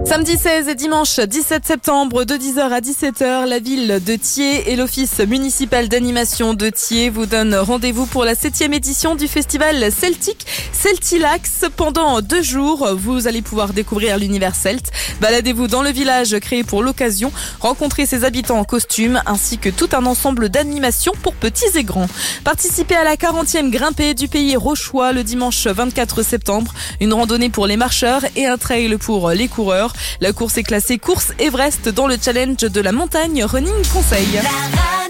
Samedi 16 et dimanche 17 septembre de 10h à 17h, la ville de Thiers et l'office municipal d'animation de Thiers vous donnent rendez-vous pour la 7e édition du festival celtique Celtilax. Pendant 2 jours, vous allez pouvoir découvrir l'univers celte. Baladez-vous dans le village créé pour l'occasion, rencontrez ses habitants en costume ainsi que tout un ensemble d'animations pour petits et grands. Participez à la 40e grimpée du pays rauchois le dimanche 24 septembre, une randonnée pour les marcheurs et un trail pour les coureurs. La course est classée course Everest dans le challenge de la montagne Running Conseil.